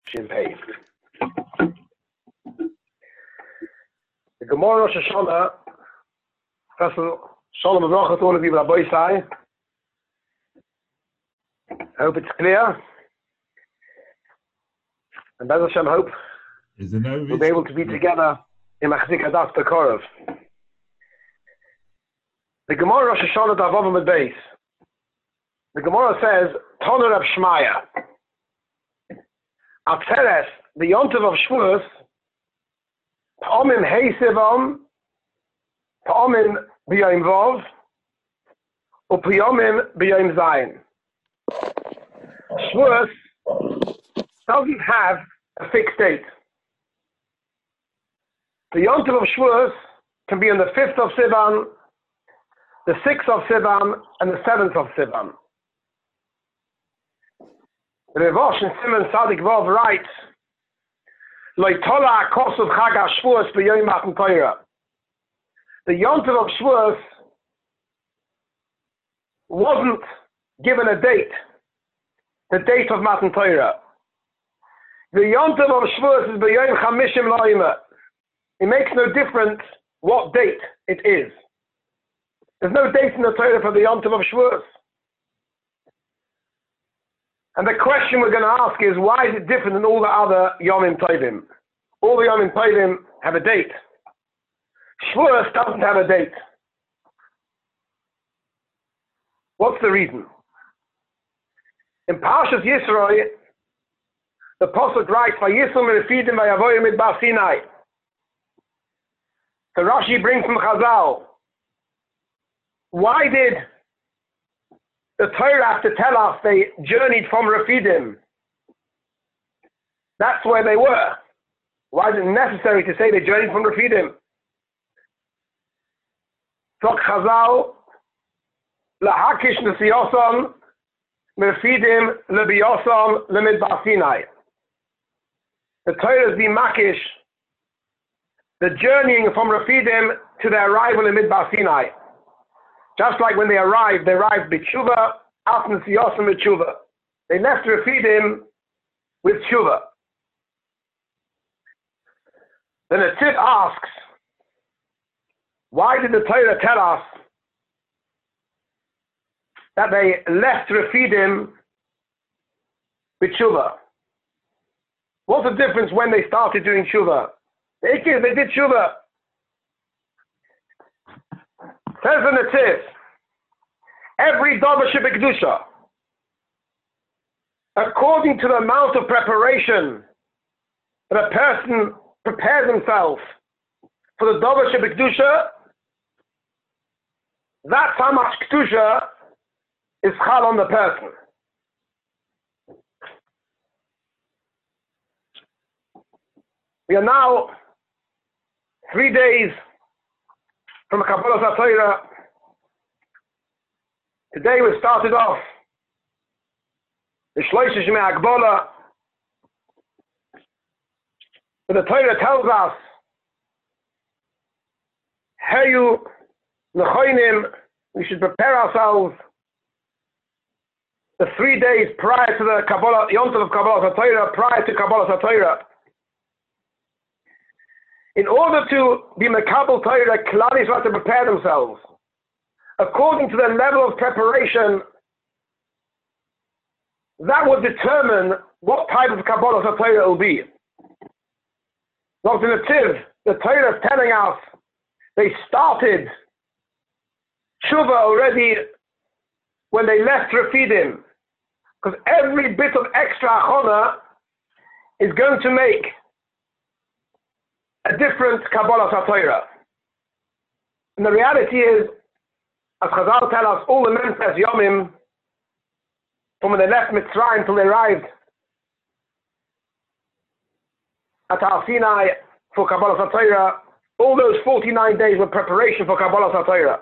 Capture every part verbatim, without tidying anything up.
Shin Pei. The Gemara Rosh Hashanah, first of all, Shalom Avrocha to all of you, Rabbi Isai. I hope it's clear. And Bez Hashem, hope we'll be able to be together in Machzik Adas Bekorov. The Gemara Rosh Hashanah Davav Amud Beis. The Gemara says, Toner of Shmaya. Atzeres, the Yontiv of Shavuos, Pa'omim Heisivam, Pa'omim B'yayim Vov, or Pa'omim B'yayim Zayin. Shavuos doesn't have a fixed date. The Yontiv of Shavuos can be on the fifth of Sivan, the sixth of Sivan, and the seventh of Sivan. The Revosh in Simon Sadik Vov writes, Loitola Kosov Chag HaShavuos B'Yom Matan Torah. The Yontiv of Shavuos wasn't given a date, the date of Matan Torah. The Yontiv of Shavuos is B'Yom Chamishim Lo'ima. It makes no difference what date it is. There's no date in the Torah for the Yontiv of Shavuos. And the question we're going to ask is, why is it different than all the other Yomim Tovim? All the Yomim Tovim have a date. Shavuos doesn't have a date. What's the reason? In Parshas Yisro, the Pasuk writes, Vayisum Refidim Vayavoyim Midbar Sinai. The Rashi brings from Chazal, why did the Torah have to tell us they journeyed from Refidim? That's where they were. Why is it necessary to say they journeyed from Refidim? Tzok Chazal, Lahakish Nesiyosam, Refidim Lebiyosam Lemidbar Sinai. The Torah is being makish, the journeying from Refidim to their arrival in Midbar Sinai. Just like when they arrived, they arrived with Tshuva, after Nesiyosam with Tshuva. They left Refidim with Tshuva. Then the Tzit asks, why did the Torah tell us that they left Refidim with Tshuva? What's the difference when they started doing Tshuva? The Ikir, they did Tshuva. Says in the Tzit, every Dover Shebekdusha, according to the amount of preparation that a person prepares himself for the Dover Shebekdusha, that's how much Kedusha is chal on the person. We are now three days from Kabbalah Torah. Today we started off the Shloisha Shemei Agbola. But the Torah tells us, Heyu Nechoinim, we should prepare ourselves the three days prior to the Kabbalah, Yontiv of Kabbalah Torah, prior to Kabbalah Torah. In order to be Mekabel Torah, Klal Yisrael have to prepare themselves according to the level of preparation. That would determine what type of Kabbalah Torah it will be. Doctor Nativ, the Torah is telling us they started Tshuva already when they left Refidim, because every bit of extra achona is going to make a different Kabbalah Torah. And the reality is, as Chazal tell us, all the Memphis Yomim, from when they left Mitzrayim until they arrived at Har Sinai for Kabbalah Torah, all those forty-nine days were preparation for Kabbalah Torah.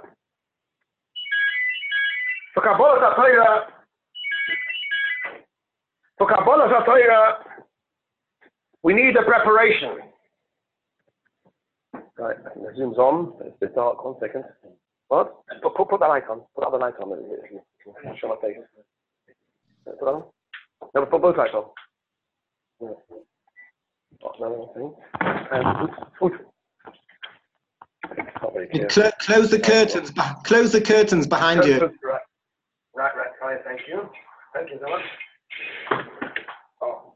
For Kabbalah Torah, for Kabbalah Torah, we need a preparation. Right, the zoom's on. It's a bit dark. One second. What? Put, put, put the light on. Put the other light on. Show my face. Put on. No, put both lights on. Cl close the curtains. Close the curtains behind you. Right, right, right. Fine. Thank you. Thank you so much. Oh.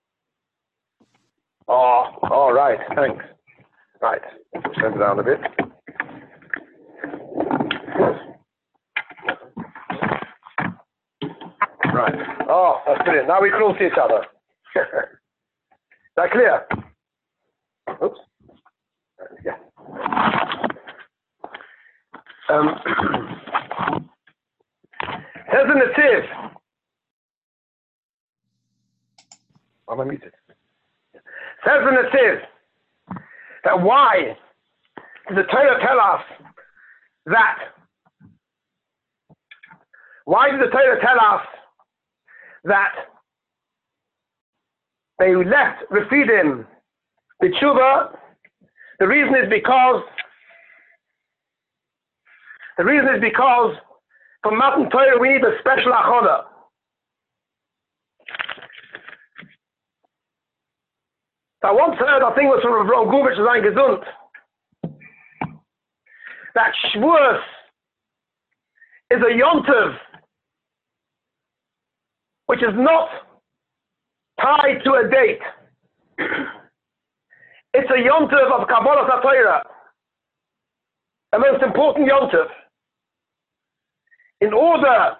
Oh, all right. Thanks. Right. Turn it down a bit. Right. Oh, that's brilliant. Now we can all see each other. Is that clear? Oops. Yeah. Um, says in the Tiv. Am I muted? Says in the Tiv that why does the Torah tell us that? Why did the Torah tell us that they left Refidim B'tshuva? The reason is because the reason is because for Matan Torah we need a special achona. So I once heard, I think it was from Rav Gubitsch Zayin Gesund, that Shavuos is a yontiv which is not tied to a date. It's a yontiv of Kabbalah HaTorah, the most important yontiv. In order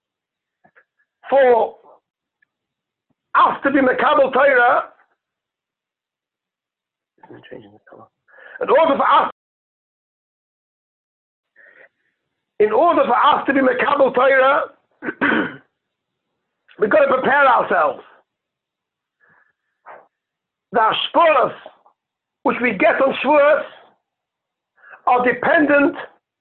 for us to be Mekabel Torah, in order for us, in order for us to be Mekabel Torah, we've got to prepare ourselves. The Ashporos which we get on Shavuos are dependent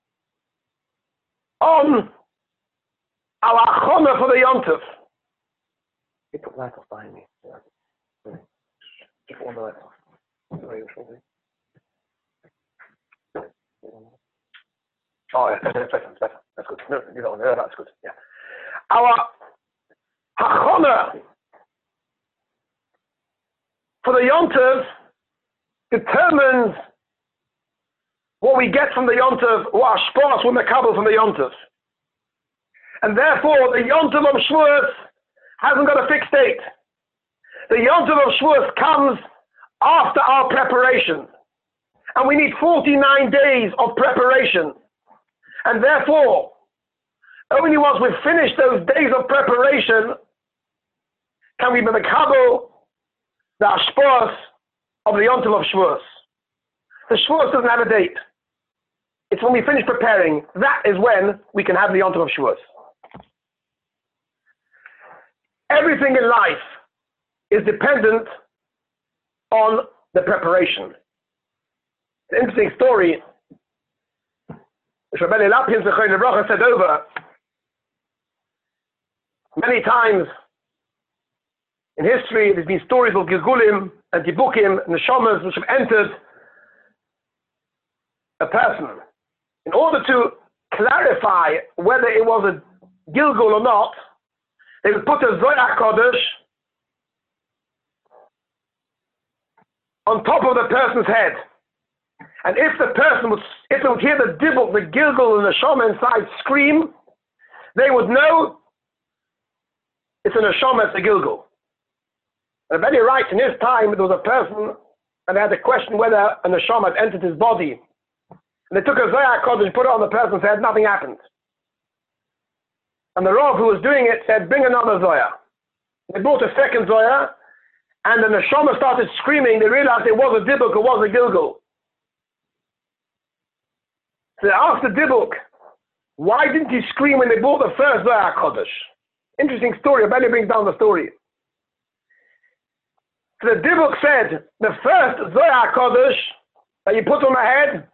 on our achona for the yontif. You put light off behind me. Yeah. Just one light off. Sorry, oh, yeah, that's better, that's better. That's good. No, you don't know, that's good. Yeah. Our achona for the yontif determines what we get from the yontif, what our shpos will mekabel from the yontif. And therefore, the yontif of Shavuos hasn't got a fixed date. The yontif of Shavuos comes after our preparation. And we need forty-nine days of preparation. And therefore, only once we've finished those days of preparation can we be mekabel the ashpos of the yontif of Shavuos. The Shavuos doesn't have a date. It's when we finish preparing, that is when we can have the yontif of Shavuos. Everything in life is dependent on the preparation. It's an interesting story. Rabbi Lapin Zechon Lebracha said over many times in history. There's been stories of Gilgulim and Dibukim and Neshamas which have entered a person. In order to clarify whether it was a Gilgul or not, they would put a Zohar Kodesh on top of the person's head. And if the person would, if they would hear the dibuk, the Gilgul and the Neshama inside scream, they would know it's a Neshama, it's a Gilgul. And very right, in his time, there was a person, and they had a question whether a Neshama had entered his body. And they took a Zohar Kodesh and put it on the person's head, nothing happened. And the Rav who was doing it said, bring another Zohar. They brought a second Zohar, and the Neshama started screaming. They realized it was a Dibuk, it was a Gilgul. So they asked the Dibuk, why didn't he scream when they brought the first Zohar Kodesh? Interesting story, I barely brings down the story. So the Dibuk said, the first Zohar Kodesh that you put on my head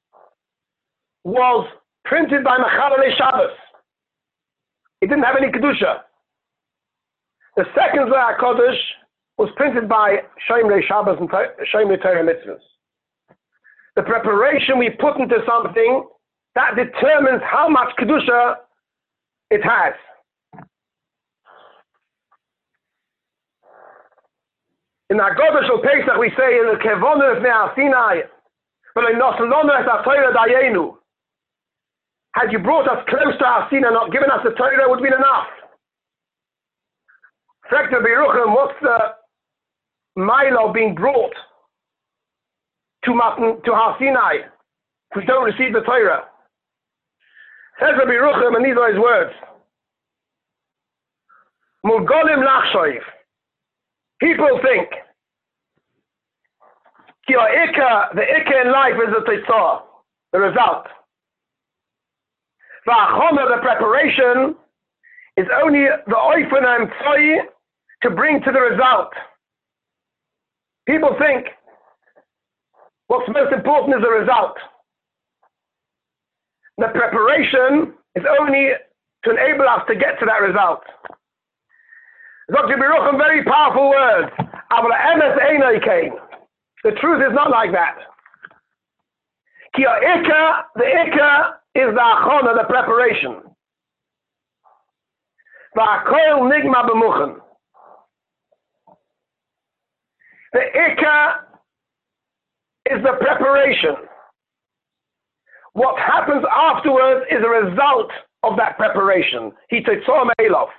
was printed by Mechalelei Shabbos. It didn't have any Kedusha. The second Zohar Kodesh was printed by Shomrei Shabbos and Shomrei Torah Mitzvahs. The preparation we put into something, that determines how much Kedusha it has. In Haggadah Shel Pesach we say in the Kevonah Lefnei Sinai, "V'lo noslonu es haTorah dayenu." Had you brought us close to our Sinai, not given us the Torah, it would have been enough. Fragt Rabbi Yerucham, what's the mile of being brought to Matan, to Har Sinai if we don't receive the Torah? Says Rabbi Yerucham, and these are his words. Mulgolim lachshoiv. People think ki ha'ikar, the ikar in life is the tetzah, the result. V'achona, the preparation, is only the oifen and tzoi to bring to the result. People think what's most important is the result. The preparation is only to enable us to get to that result. Doctor Baruch, very powerful words. The truth is not like that. Ki ha'ikar, the ikar is the achona, the preparation. V'hakol nigma b'muchen. The ikar is the preparation. What happens afterwards is a result of that preparation. He tetzah me'elov.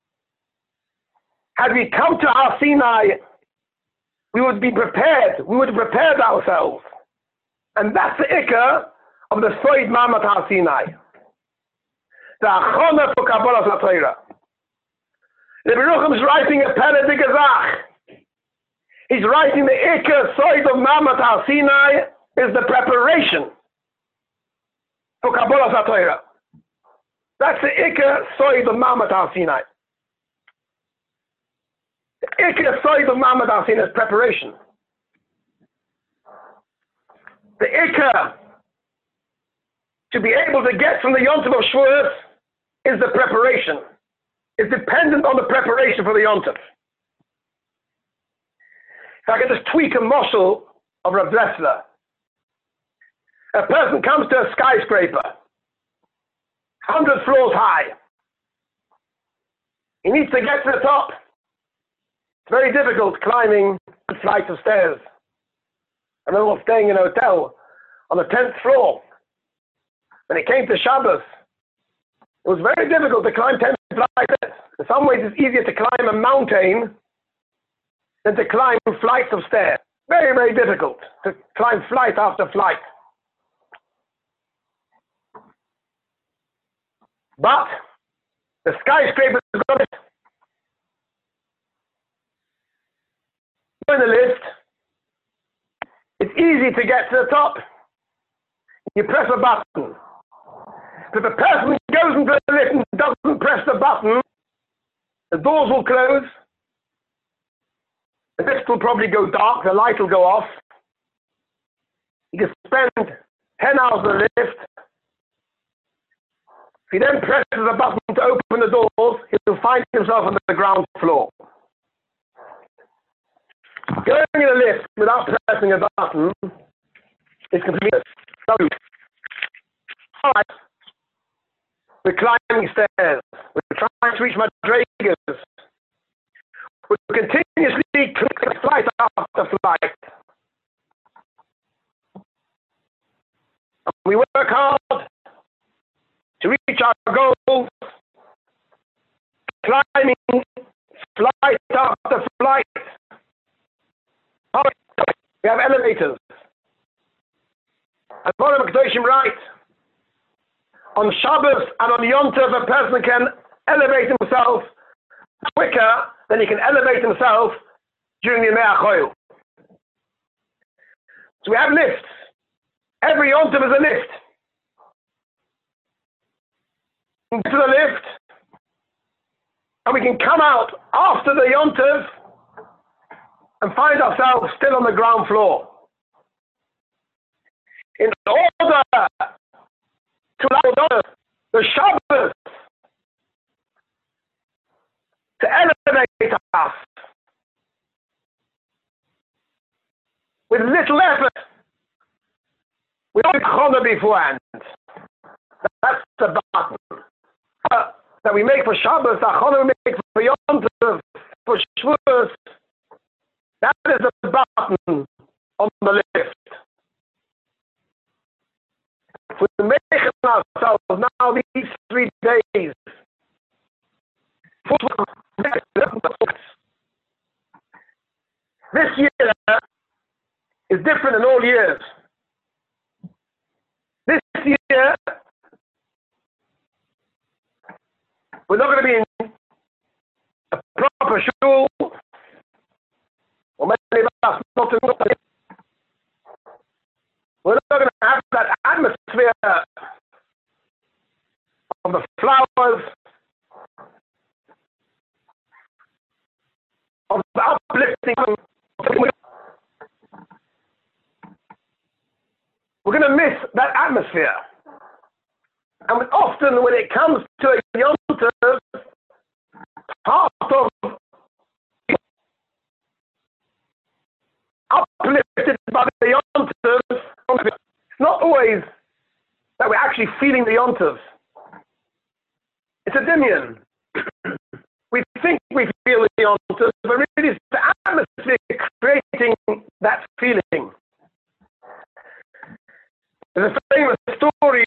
Had we come to Har Sinai, we would be prepared. We would have prepared ourselves. And that's the ikar of the Soid Mamat Har Sinai. The achona for Kabbalah HaTorah. The Baruch is writing a Perek Gazach. He's writing the ikar Soid of Mamat Har Sinai is the preparation for Kabbalah HaTorah. That's the ikar Soid of Mamat Har Sinai. The ikar Soid of Mamat Har Sinai is preparation. The ikar to be able to get from the Yontif of Shavuos is the preparation. It's dependent on the preparation for the Yontif. If I could just tweak a moshel of Rav Dressler. A person comes to a skyscraper, one hundred floors high. He needs to get to the top. It's very difficult climbing flights of stairs. I remember staying in a hotel on the tenth floor. When it came to Shabbos, it was very difficult to climb ten flights. In some ways, it's easier to climb a mountain than to climb flights of stairs. Very, very difficult to climb flight after flight. But the skyscraper is got it. In the lift, it's easy to get to the top. You press a button. If a person goes into the lift and doesn't press the button, the doors will close, the lift will probably go dark, the light will go off. You can spend ten hours in the lift. If he then presses a button to open the doors, he'll find himself on the ground floor. Going in a lift without pressing a button is completely useless. All right. We're climbing stairs. We're trying to reach Madrigas. We're continuously clicking flight after flight. And we work hard to reach our goals, climbing flight after flight. We have elevators. And Moram Kedoshim write, on Shabbos and on Yom Tov, a person can elevate himself quicker than he can elevate himself during the Yemei HaChoil. So we have lifts. Every Yom Tov is a lift. We get to the lift, and we can come out after the Yom Tov and find ourselves still on the ground floor. In order to allow the Shabbos to elevate us with little effort, we don't chona beforehand. That's the button uh, that we make for Shabbos, the chona we make for Yom Tov, for Shavuos. That is the button on the lift. If we make ourselves now these three days, this year is different than all years. This year, we're not going to be in a proper shul, or many of us not in the We're not going to have that atmosphere of the flowers, of the uplifting. We're going to miss that atmosphere. And often when it comes to a Yom Tov, part of uplifted by the Yom Tov, it's not always that we're actually feeling the Yom Tov. It's a dimion. We think we feel the Yom Tov, but really it's the atmosphere creating that feeling. There's a famous story.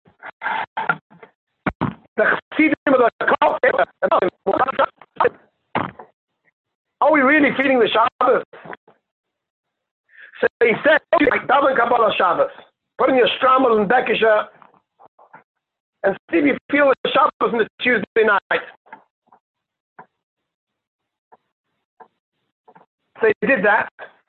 The Chassidim of the Kotel. Are we really feeling the Shabbos? So he said, like Daven Kabbalah Shabbos, put in your Strammel and Bekisha, and see if you feel the Shabbos on the Tuesday night. So they did that,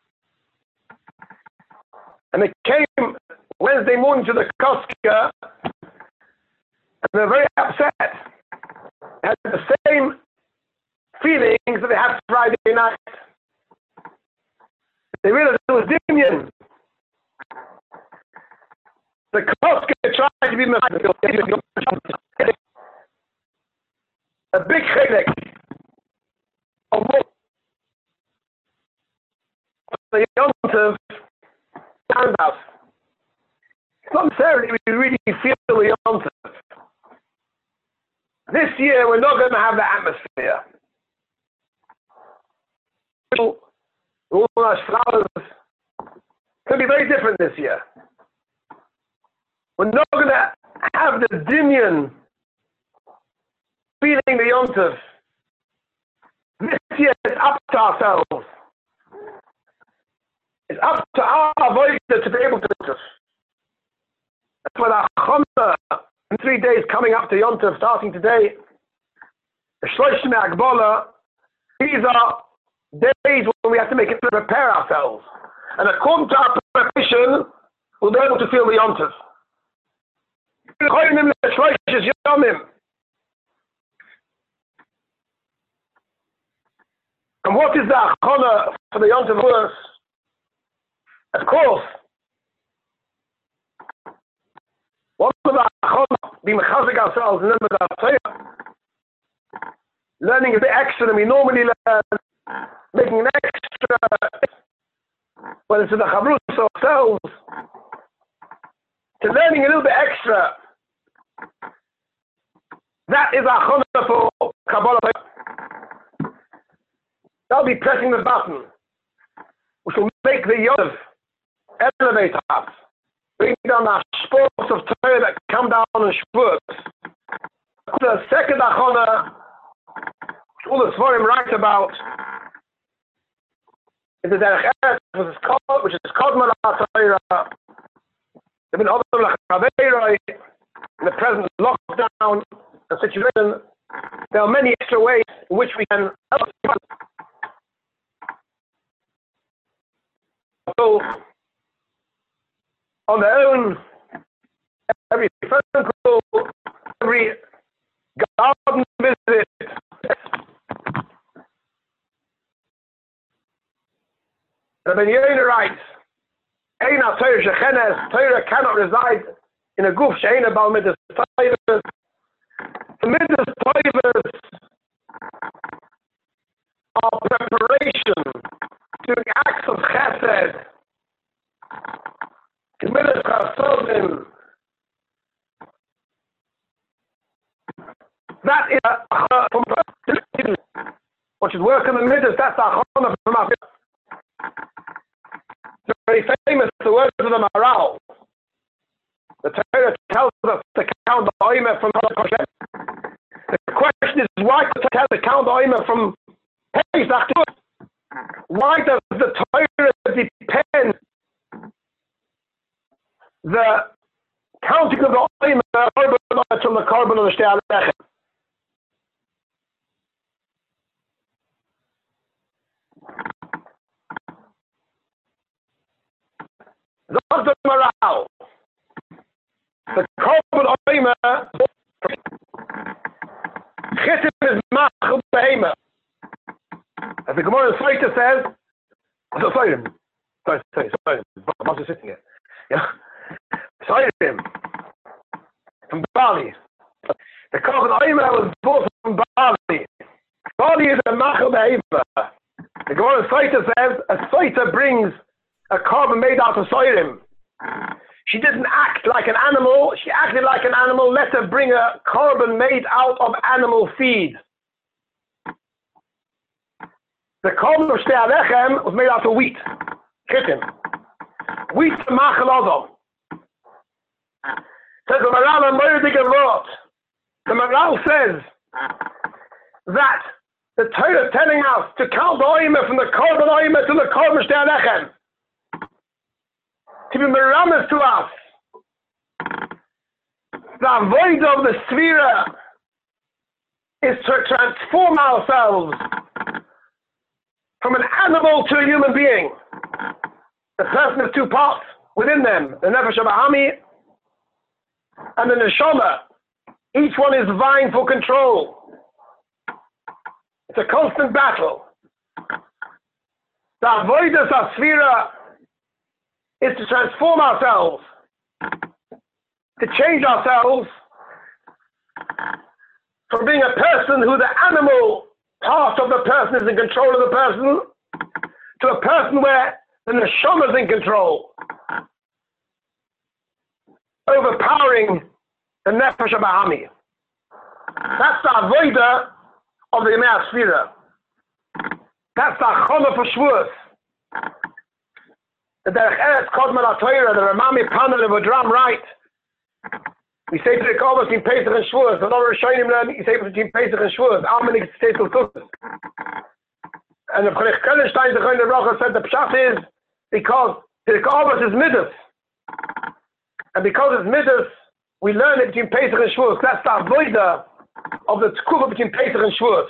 and they came Wednesday morning to the Koska, and they're very upset. They had the same feelings that they had Friday night. They realized it was Dimion. The Koska tried to be a big chilek of what the Yom Tov stands out. It's not necessarily we really feel the Yom Tov. This year we're not going to have the atmosphere. All our flowers can be very different this year. We're not going to have the dimion feeling the Yom Tov. This year it's up to ourselves. It's up to our voice to be able to do it. That's what our Chonah in three days coming up to Yom Tov, starting today. The Shloshim Agbola, these are days when we have to make it to prepare ourselves. And according to our preparation, we'll be able to feel the Yom Tov. And what is the Achona for the Yom Tov verse? Of course, one of the Achona, be mechazik ourselves, and then with our learning a bit extra than we normally learn, making an extra, whether it's in the Chavrus ourselves, to learning a little bit extra. That is our Chonah for Kabbalah. That'll be pressing the button, which will make the Yom Tov elevate us, bring down our sports of Torah that come down in Shavuot. The second Achona, which all the Sforim write about, is the Derech Eretz, which is called, which is called Malat Torah. There have been other Chaveiroi in the present lockdown situation. There are many extra ways in which we can help people on their own. Every phone call, every garden visit. Rabbi Yonah writes, Eina Torah shechenes, Torah cannot reside in a guf she'eina bal midas toivas. The midas toivas are preparation, doing acts of chesed, midas chasodim. That is a from what should work in the midas. That's a chona from us. very famous, the words of the Maral. The Torah tells us to count the Omer from Hashem. The question is, why does it tell to count the Omer from Pesach to it? Why does the Torah depend the counting of the Omer from the carbon of the Shtei Alechem? That's the Maral. The carbon Omer Chitim is Machel Behemoth. As the Gemara in Saita says, oh, sorry, sorry, sorry, sorry, I'm just sitting here. Yeah, sorry, from Bali. The Kohen Omer was bought from Bali. Bali is a Machel Behemoth. The Gemara in Saita says, a Saita brings a carbon made out of Soirim. She didn't act like an animal, she acted like an animal. Let her bring a carbon made out of animal feed. The carbon of Shtei Alechem was made out of wheat. Chitim. Wheat to Machel Adam. Says the Maral and Moedige wrote. The Maral says that the Torah is telling us to count the Omer from the carbon Omer to the carbon Shtei Alechem. To be meramis to us. The avoid of the Sphira is to transform ourselves from an animal to a human being. The person has two parts within them, the Nefesh HaBahami and the Neshama. Each one is vying for control. It's a constant battle. The avoidance of Sphira is to transform ourselves, to change ourselves from being a person who the animal part of the person is in control of the person, to a person where the neshama is in control, overpowering the nefesh HaBahami. That's the avodah of the Yemei Sphira. That's the achona for Shavuos. The Derech Eretz Kodman HaTorah, the Ramami Panel of Adram right. We say to the Kovas between Pesach and Shavuos. The Lord Rishonim learn, you say between Pesach and Shavuos. Almanik Tzeitel Tukas. And the Cholech Kellenstein, the Choyne Rocha said the Pshat is because the Kovas is Midas. And because it's Midas, we learn it between Pesach and Shavuos. That's the avodah of the Tzkuva between Pesach and Shavuos.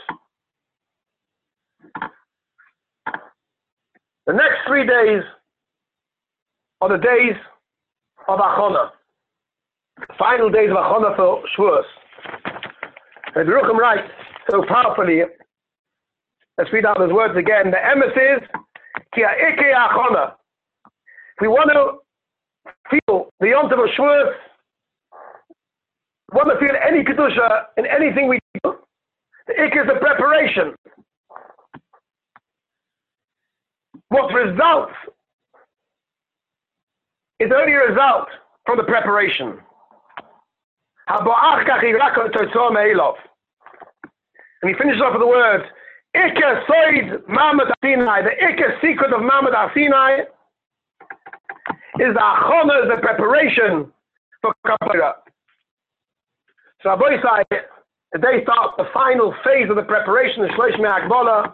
The next three days are the days of Achona. The final days of Achona for Shavuos. And Yerucham writes so powerfully, let's read out those words again. The emes is, Ki ha'ikei Achona. If we want to feel the Yom Tov of Shavuos, want to feel any Kedusha in anything we do, the Ik is the preparation. What results is only a result from the preparation. And he finishes off with the words, Ikke Soid Mamad Sinai. The Ikke secret of Mamad Sinai is the Achona, is the preparation for Kapara. So Rabbi Yisai, the day starts the final phase of the preparation, the Shlosh Me'akbola,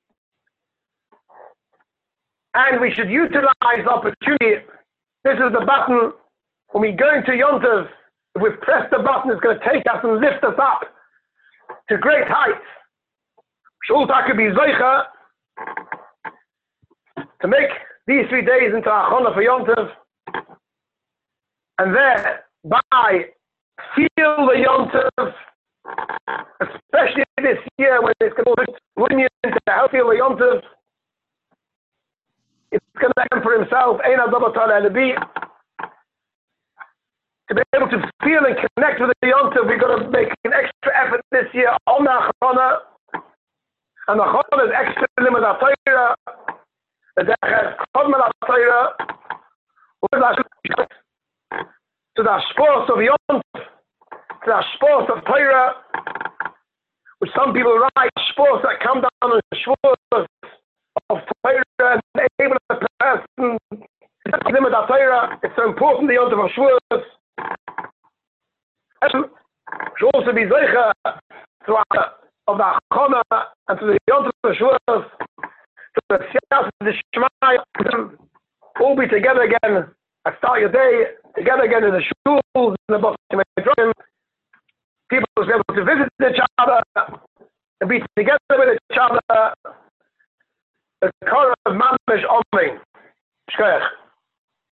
and we should utilize the opportunity. This is the button. When we go into Yom Tov, if we press the button, it's going to take us and lift us up to great heights. Shulta could be Zoicha to make these three days into Achona for Yom Tov, and thereby feel the Yom Tov, especially this year when it's going to bring into how feel the Yom Tov. It's going to happen for himself, Ein Adama Ta'ala Nabi. To be able to feel and connect with the Yom Tov, we've got to make an extra effort this year on the Achona. And the Achona is extra limit of Torah. The Derech Kodman HaTorah. To the sports of Yom Tov, to the sports of Torah, which some people write sports that come down on the Shavuos of Torah and enable a person important the Yontif of Shavuos. And should also be Zeicha to uh, of the Achona and to the Yontif of Shavuos, to the Siyas and the Shemai, all be together again. I start your day together again in the schools, in the Boston Metropolitan. People will be able to visit each other and be together with each other. The Korah of Mamish Omein. Shkoyach.